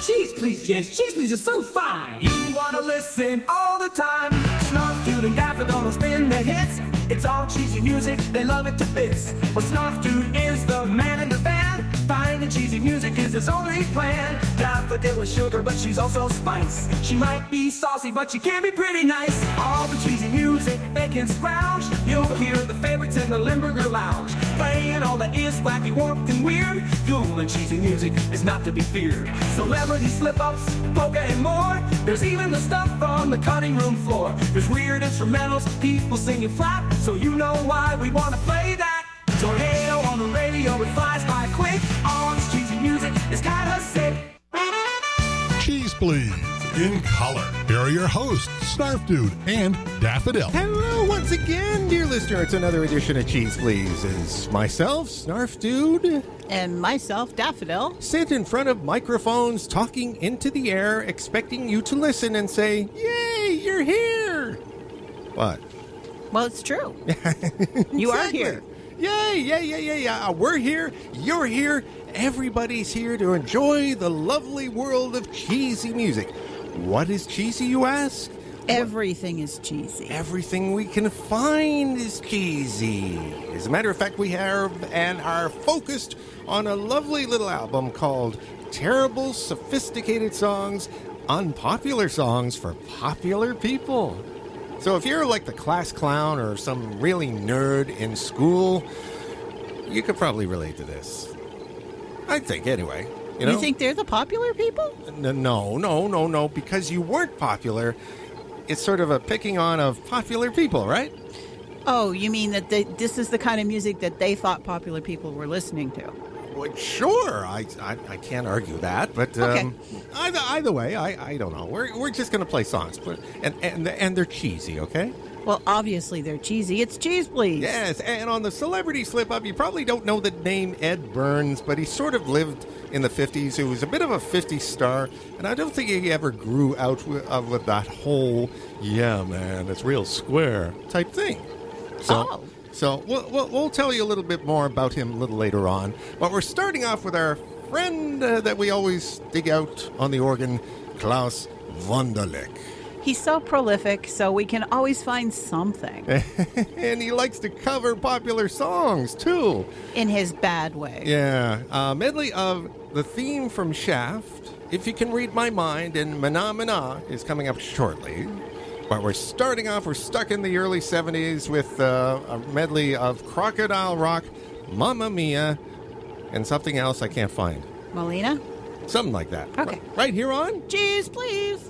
Cheese Please, yes, Cheese Please is so fine. You wanna listen all the time. Snarf Dude and Daffodil will spin the hits. It's all cheesy music, they love it to bits. Well, Snarf Dude is the man in the band. Finding cheesy music is his only plan. Daffodil is sugar, but she's also spice. She might be saucy, but she can be pretty nice. All the cheesy music they can scrounge. You'll hear the favorites in the Limburger Lounge. Playing all that is wacky, warped, and weird. Cool and cheesy music is not to be feared. Celebrity slip-ups, polka, and more. There's even the stuff on the cutting room floor. There's weird instrumentals, people singing flat. So you know why we want to play that. Tornado on the radio, it flies by quick. All this cheesy music is kinda sick. Cheese Please, in color. Here are your hosts, Snarf Dude and Daffodil. Hello once again, dear listener. It's another edition of Cheese Please. It's myself, Snarf Dude, and myself, Daffodil, sit in front of microphones, talking into the air, expecting you to listen and say, "Yay, you're here!" What? Well, it's true. You are here. Yay, yeah. We're here, you're here, everybody's here to enjoy the lovely world of cheesy music. What is cheesy, you ask? Everything is cheesy. Everything we can find is cheesy. As a matter of fact, we have and are focused on a lovely little album called Terrible Sophisticated Songs, Unpopular Songs for Popular People. So if you're like the class clown or some really nerd in school, you could probably relate to this. I think, anyway. You know? You think they're the popular people? No. Because you weren't popular, it's sort of a picking on of popular people, right? Oh, you mean that this is the kind of music that they thought popular people were listening to? Well, sure, I can't argue that, but okay. Either way, I don't know. We're just going to play songs, but and they're cheesy, okay? Well, obviously they're cheesy. It's Cheese Please. Yes, and on the celebrity slip-up, you probably don't know the name Ed Burns, but he sort of lived in the 50s. He was a bit of a 50s star, and I don't think he ever grew out of that whole, yeah, man, it's real square type thing. So we'll tell you a little bit more about him a little later on. But we're starting off with our friend that we always dig out on the organ, Klaus Wunderlich. He's so prolific, so we can always find something. And he likes to cover popular songs, too. In his bad way. Yeah. A medley of the theme from Shaft, If You Can Read My Mind, and Mana Mana is coming up shortly. But we're starting off, we're stuck in the early 70s with a medley of Crocodile Rock, Mamma Mia, and something else I can't find. Molina? Something like that. Okay. Right here on Cheese Please.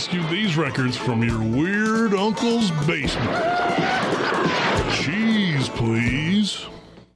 rescue these records from your weird uncle's basement. Cheese, please.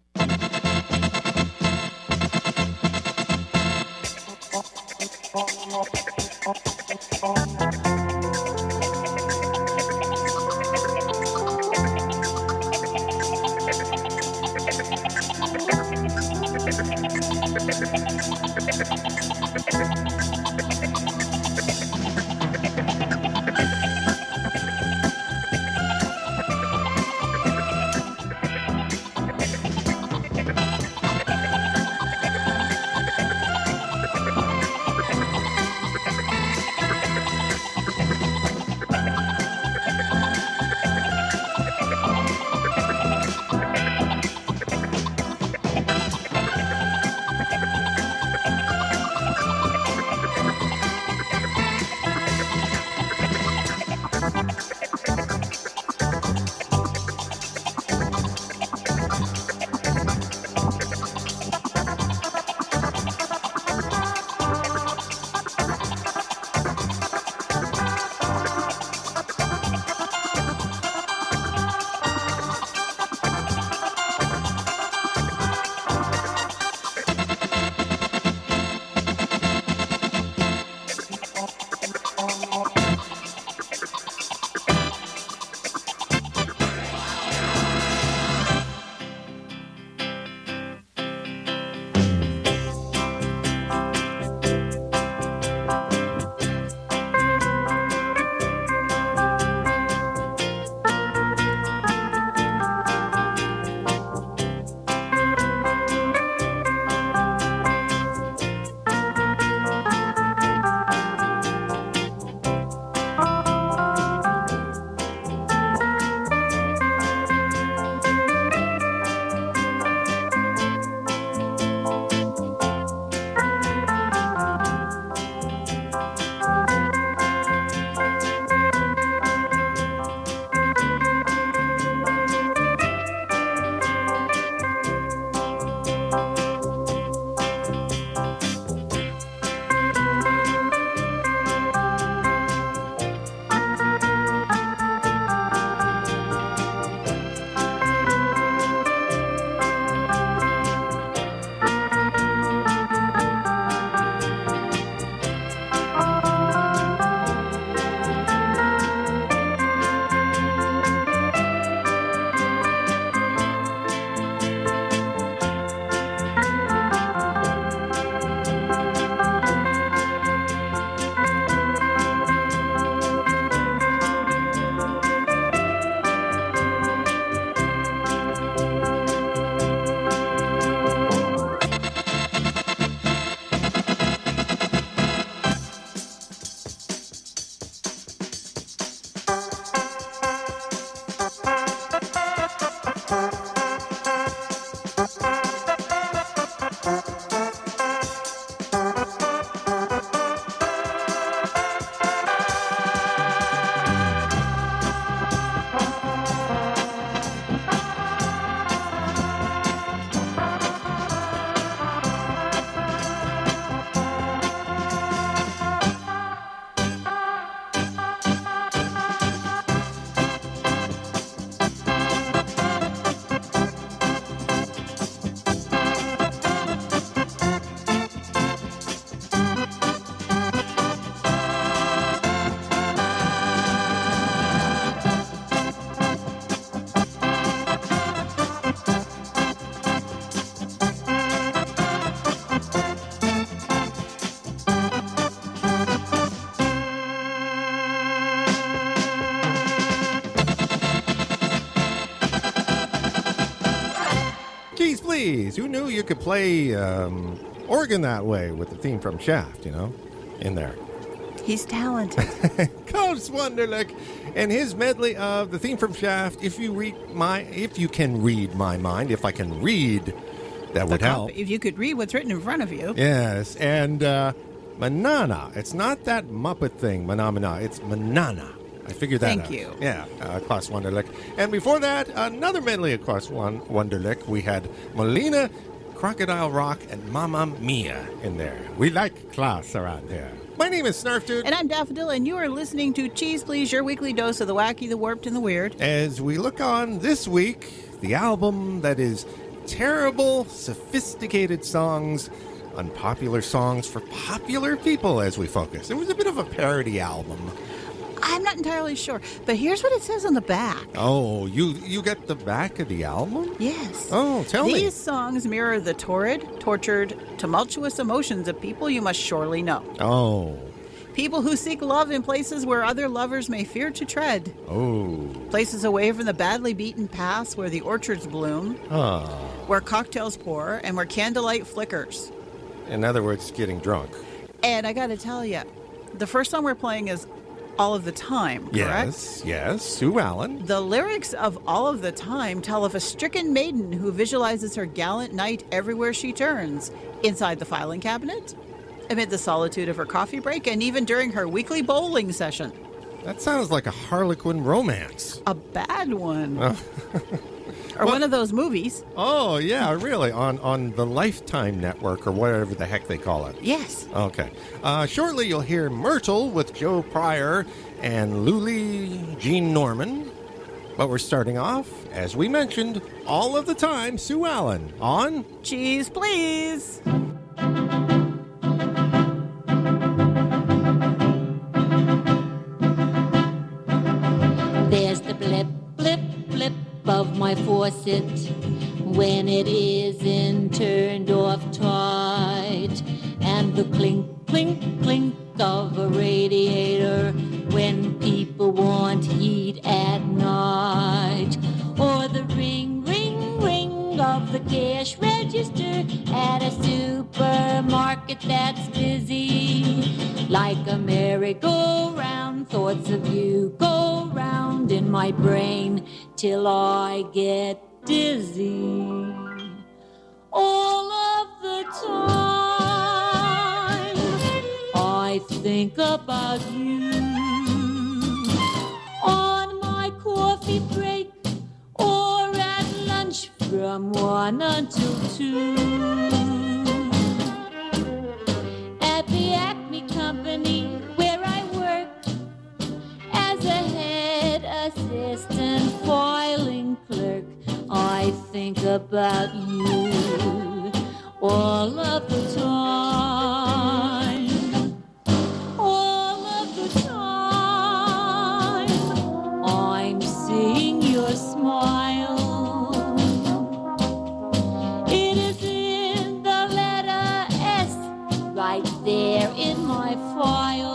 Please, who knew you could play organ that way with the theme from Shaft, you know, in there? He's talented. Klaus Wunderlich and his medley of the theme from Shaft. If you can read my mind, if I can read, that would help. If you could read what's written in front of you. Yes, and Manana. It's not that Muppet thing, Manamana. It's Manana. I figured that out. Thank you. Yeah, Klaus Wunderlich. And before that, another medley of Klaus Wunderlich. We had Melina Crocodile Rock, and Mamma Mia in there. We like class around here. My name is Snarf Dude. And I'm Daffodil, and you are listening to Cheese Please, your weekly dose of the wacky, the warped, and the weird. As we look on this week, the album that is terrible, sophisticated songs, unpopular songs for popular people as we focus. It was a bit of a parody album. I'm not entirely sure, but here's what it says on the back. Oh, you get the back of the album? Yes. Oh, tell me. These songs mirror the torrid, tortured, tumultuous emotions of people you must surely know. Oh. People who seek love in places where other lovers may fear to tread. Oh. Places away from the badly beaten paths where the orchards bloom, where cocktails pour, and where candlelight flickers. In other words, getting drunk. And I gotta tell you, the first song we're playing is All of the Time, correct? Yes, Sue Allen. The lyrics of All of the Time tell of a stricken maiden who visualizes her gallant knight everywhere she turns, inside the filing cabinet, amid the solitude of her coffee break, and even during her weekly bowling session. That sounds like a Harlequin romance. A bad one. Or one of those movies. Oh, yeah, really? On the Lifetime Network or whatever the heck they call it. Yes. Okay. Shortly, you'll hear Myrtle with Joe Pryor and Luli Jean Norman. But we're starting off, as we mentioned, all of the time, Sue Allen on Cheese Please. There's the blip, blip, blip of my faucet when it isn't turned off tight, and the clink, clink, clink of a radiator when people want heat at night, or the ring, ring, ring of the cash register at a supermarket that's busy. Like a merry-go-round, thoughts of you go round in my brain till I get dizzy. All of the time I think about you on my coffee break or at lunch from 1 until 2 at the Acme Company where I work as a head assistant filing clerk. I think about you all of the time. All of the time I'm seeing your smile. It is in the letter S right there in my file.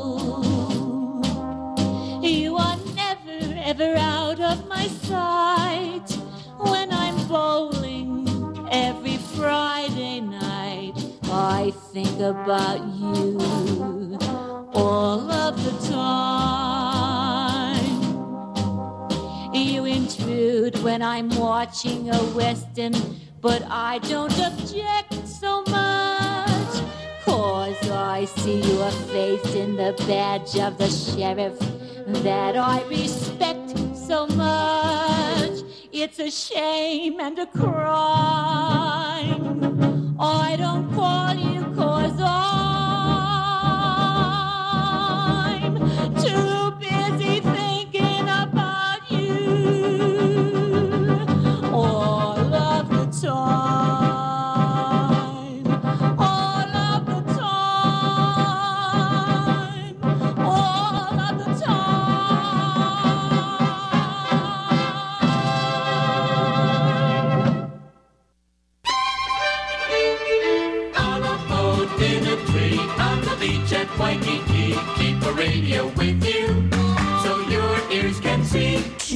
You are never ever out of my sight when I'm bowling every Friday night. I think about you all of the time. You intrude when I'm watching a Western, but I don't object so much, 'cause I see your face in the badge of the sheriff that I respect so much. It's a shame and a crime I don't call you 'cause I'm too busy thinking about you all of the time. All of the time. All of the On a boat, in a tree, on the beach at Waikiki. Keep the radio with you so your ears can see.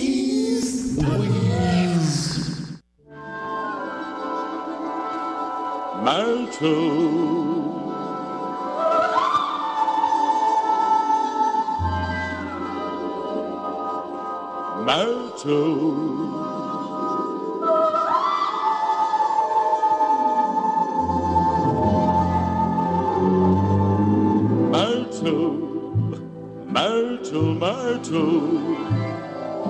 Malto. Malto. Malto, Malto, Malto,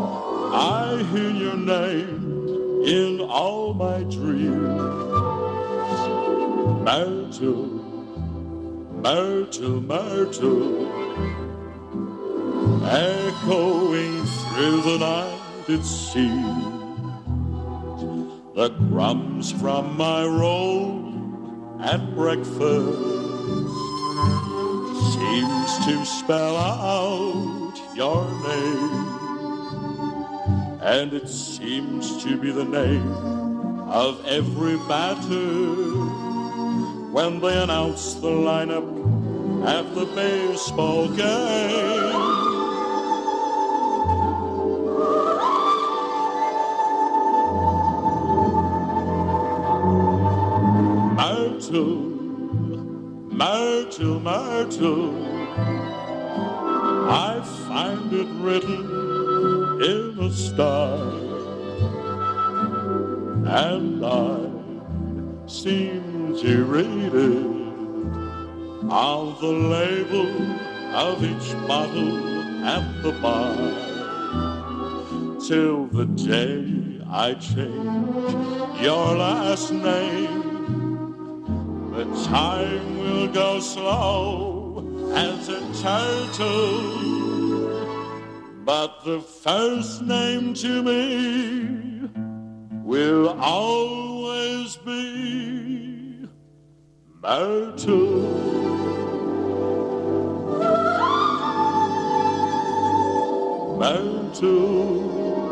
I hear your name in all my dreams. Myrtle, Myrtle, Myrtle, echoing through the night it seems, the crumbs from my roll at breakfast seems to spell out your name, and it seems to be the name of every batter when they announce the lineup at the baseball game. Myrtle, Myrtle, Myrtle, I find it written in a star, and I seem to read it on the label of each bottle at the bar, till the day I change your last name. The time will go slow as a turtle, but the first name to me will always be Myrtle. Myrtle.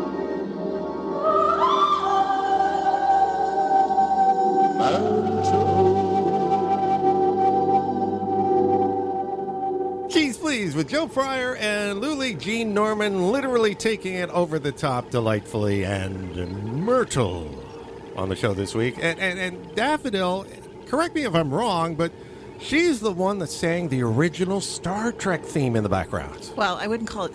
Cheese Please with Joe Fryer and Luli Jean Norman, literally taking it over the top delightfully, and Myrtle on the show this week. And Daffodil, correct me if I'm wrong, but she's the one that sang the original Star Trek theme in the background. Well, I wouldn't call it...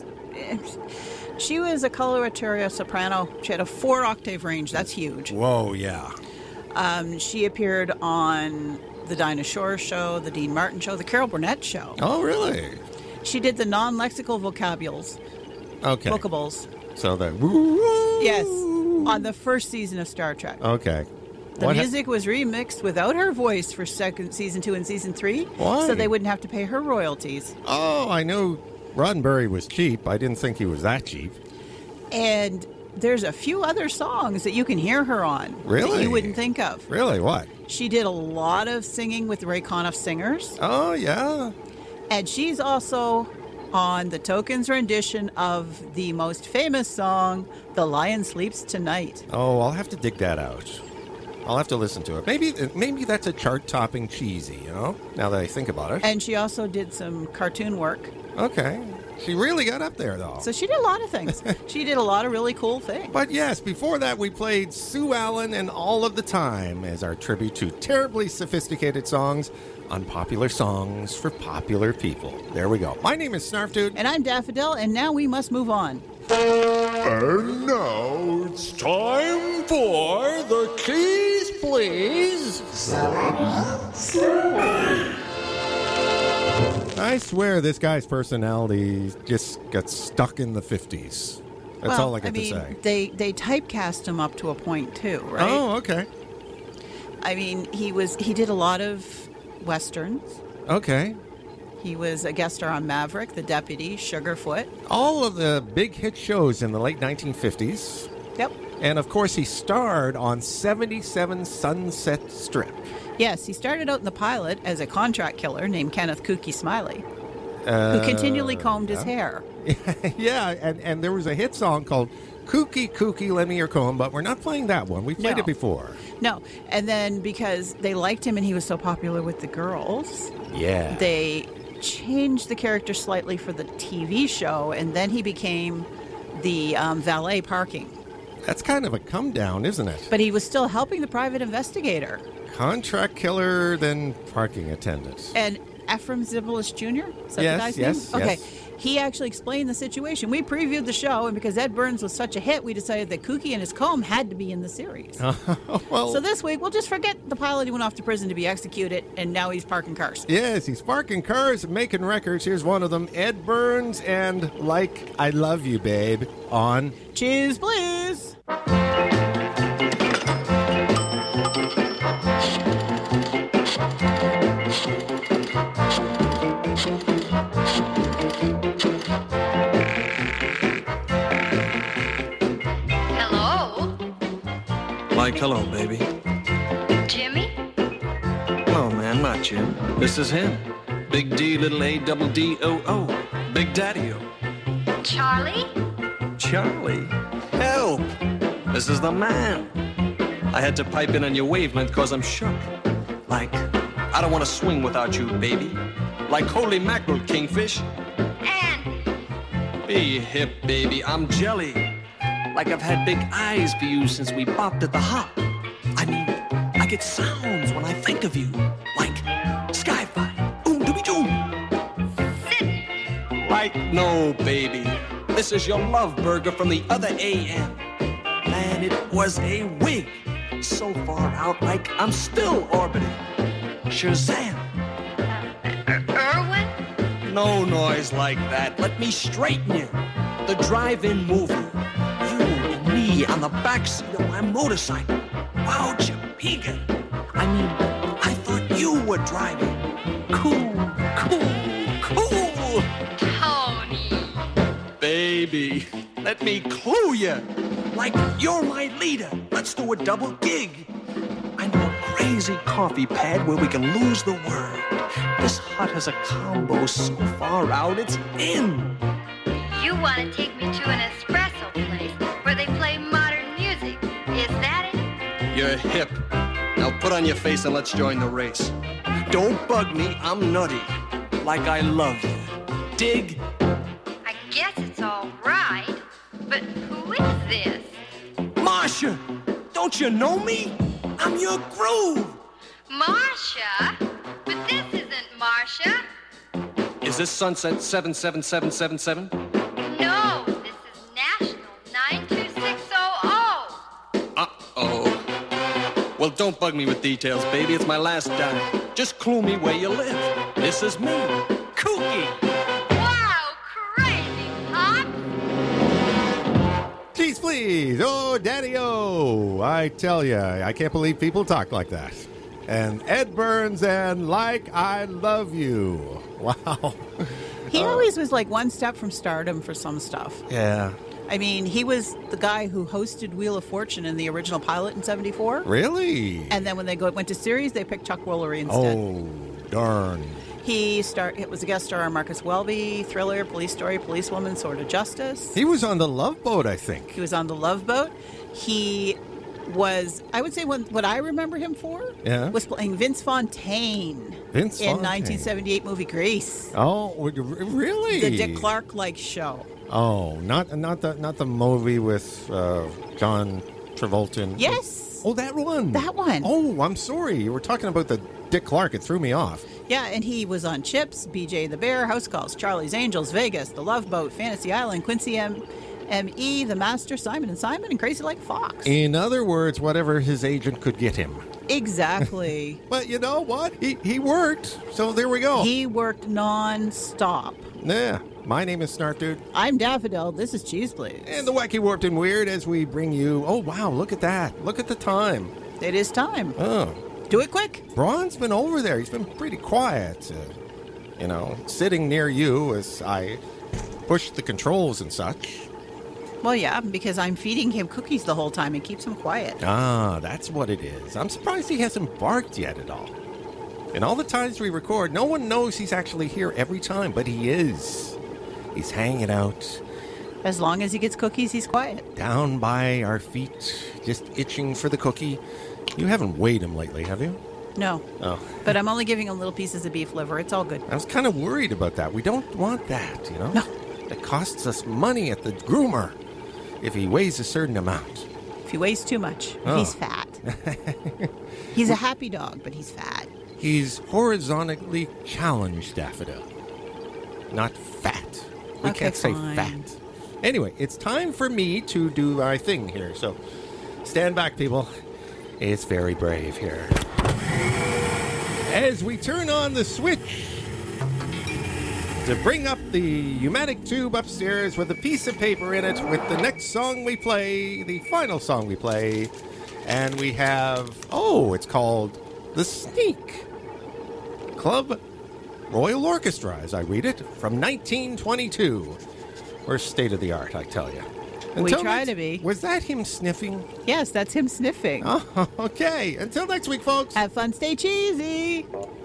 She was a coloratura soprano. She had a 4-octave range. That's huge. Whoa, yeah. She appeared on the Dinah Shore Show, the Dean Martin Show, the Carol Burnett Show. Oh, really? She did the non-lexical vocabules. Okay. Vocables. So the... Yes, on the first season of Star Trek. Okay. The music was remixed without her voice for season 2 and season 3. Why? So they wouldn't have to pay her royalties. Oh, I know Roddenberry was cheap. I didn't think he was that cheap. And there's a few other songs that you can hear her on. Really? That you wouldn't think of. Really? What? She did a lot of singing with Ray Conniff Singers. Oh, yeah. And she's also on the Tokens rendition of the most famous song, The Lion Sleeps Tonight. Oh, I'll have to dig that out. I'll have to listen to it. Maybe that's a chart-topping cheesy, you know, now that I think about it. And she also did some cartoon work. Okay. She really got up there, though. So she did a lot of things. She did a lot of really cool things. But yes, before that, we played Sue Allen and All of the Time as our tribute to terribly sophisticated songs on popular songs for popular people. There we go. My name is Snarf Dude. And I'm Daffodil, and now we must move on. And now it's time for the Keys Please. I swear this guy's personality just got stuck in the 50s. That's all I got to say. They typecast him up to a point, too, right? Oh, okay. I mean, he did a lot of Westerns. Okay. He was a guest star on Maverick, The Deputy, Sugarfoot. All of the big hit shows in the late 1950s. Yep. And, of course, he starred on 77 Sunset Strip. Yes, he started out in the pilot as a contract killer named Kenneth Kooky Smiley, who continually combed his hair. Yeah, and there was a hit song called Kooky Kooky Lend Me Your Comb, but we're not playing that one. We've played it before. No, and then because they liked him and he was so popular with the girls, yeah, they changed the character slightly for the TV show, and then he became the valet parking. That's kind of a come down, isn't it? But he was still helping the private investigator. Contract killer, then parking attendant. And Ephraim Zimbalist Jr.? Is that Yes, the guy's name? Okay. yes. He actually explained the situation. We previewed the show, and because Ed Burns was such a hit, we decided that Kooky and his comb had to be in the series. Well, So this week, we'll just forget the pilot who went off to prison to be executed, and now he's parking cars. yes, he's parking cars and making records. Here's one of them, Ed Burns and Like I Love You, Babe, on Cheese, please! Hello, baby. Jimmy? Oh, man, not Jim. This is him. Big D, little A, double D-O-O. Big Daddy-O. Charlie? Charlie? Help! This is the man. I had to pipe in on your wavelength because I'm shook. Like, I don't want to swing without you, baby. Like holy mackerel, kingfish. Andy. Be hip, baby. I'm jelly. Like I've had big eyes for you since we bopped at the hop. I mean, I get sounds when I think of you. Like sci-fi. Oom-dooby-doom. Sydney. Like, no, baby. This is your love burger from the other AM. Man, it was a wig. So far out, like I'm still orbiting. Shazam. Irwin? No noise like that. Let me straighten you. The drive-in movie. You and me on the backseat of my motorcycle. Wow, Chapika. I mean, I thought you were driving. Cool. Tony. Baby, let me clue you. Like you're my leader. Let's do a double gig. I know a crazy coffee pad where we can lose the word. This hut has a combo so far out, it's in. You want to take me to an espresso place where they play modern music. Is that it? You're hip. Now put on your face and let's join the race. Don't bug me, I'm nutty. Like I love you. Dig? I guess it's all right. But who is this? Marcia! Don't you know me? I'm your groove. Marcia? But this isn't Marcia. Is this Sunset 77777? No, this is National 92600. Uh-oh. Well, don't bug me with details, baby. It's my last dime. Just clue me where you live. This is me, Kooky. Wow, crazy, Pop. Cheese, please. Oh, Daddy-O. I tell ya, I can't believe people talk like that. And Ed Burns and Like I Love You. Wow. He always was like one step from stardom for some stuff. Yeah. I mean, he was the guy who hosted Wheel of Fortune in the original pilot in '74. Really? And then when they went to series, they picked Chuck Woolery instead. Oh, darn. It was a guest star on Marcus Welby, Thriller, Police Story, Policewoman, Sword of Justice. He was on the Love Boat, I think. He was on the Love Boat. He was, I would say, what I remember him for was playing Vince Fontaine. In 1978 movie Grease. Oh, really? The Dick Clark-like show. Oh, not the movie with John Travolta. Yes. Oh, that one. That one. Oh, I'm sorry. You were talking about the Dick Clark. It threw me off. Yeah, and he was on Chips, BJ the Bear, House Calls, Charlie's Angels, Vegas, The Love Boat, Fantasy Island, Quincy M.E., The Master, Simon & Simon, and Crazy Like a Fox. In other words, whatever his agent could get him. Exactly. But you know what? He worked, so there we go. He worked non-stop. Yeah. My name is Snarf Dude. I'm Daffodil. This is Cheese Please. And the Wacky, Warped, and Weird as we bring you... Oh, wow, look at that. Look at the time. It is time. Oh. Do it quick. Braun's been over there. He's been pretty quiet. Sitting near you as I push the controls and such. Well, yeah, because I'm feeding him cookies the whole time and keeps him quiet. Ah, that's what it is. I'm surprised he hasn't barked yet at all. And all the times we record, no one knows he's actually here every time, but he is. He's hanging out. As long as he gets cookies, he's quiet. Down by our feet, just itching for the cookie. You haven't weighed him lately, have you? No. Oh. But I'm only giving him little pieces of beef liver. It's all good. I was kind of worried about that. We don't want that, you know? No. It costs us money at the groomer if he weighs a certain amount. If he weighs too much, he's fat. He's a happy dog, but he's fat. He's horizontally challenged, Daffodil. Not fat. We can't say fat. Anyway, it's time for me to do my thing here. So stand back, people. It's very brave here. As we turn on the switch to bring up the pneumatic tube upstairs with a piece of paper in it with the next song we play, the final song we play. And we have, it's called The Sneak Club Royal Orchestra, as I read it, from 1922. We're state of the art, I tell you. We try to be. Was that him sniffing? Yes, that's him sniffing. Oh, okay. Until next week, folks. Have fun, stay cheesy.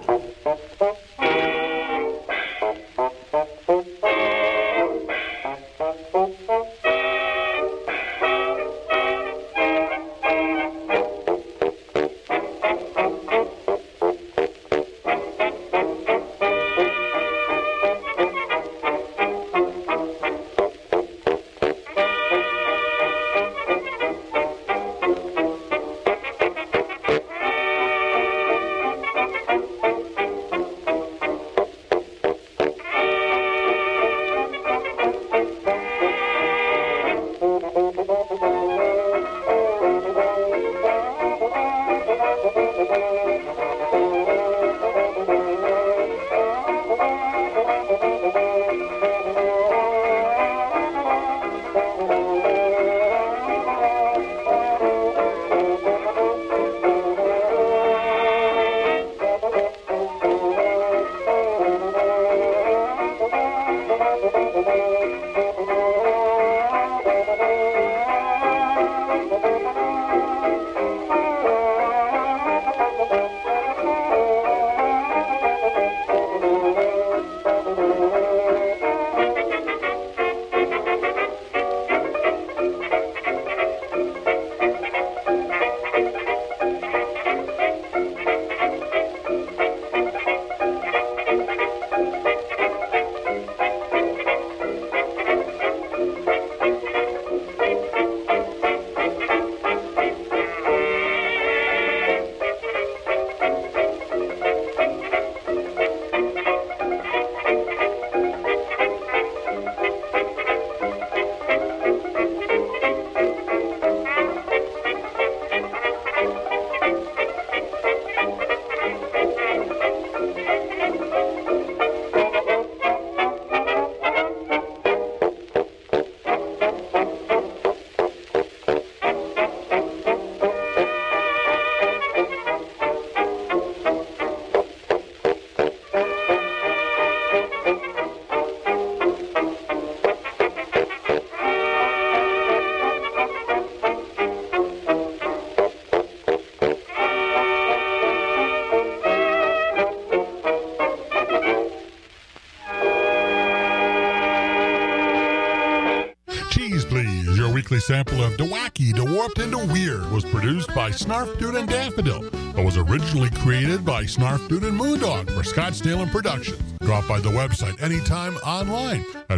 Sample of DeWacky, DeWarped, and DeWeird was produced by Snarf Dude and Daffodil, but was originally created by Snarf Dude and Moondog for Scottsdale and Productions. Drop by the website anytime online at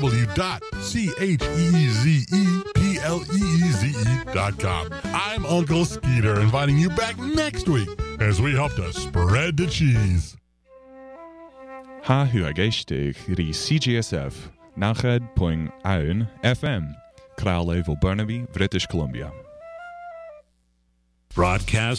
www.CHEEZEPLEEZE.com. I'm Uncle Skeeter, inviting you back next week as we help to spread the cheese. Ha huageshtig ri CGSF 90.1 FM. Kraalheuvel, Burnaby, British Columbia. Broadcast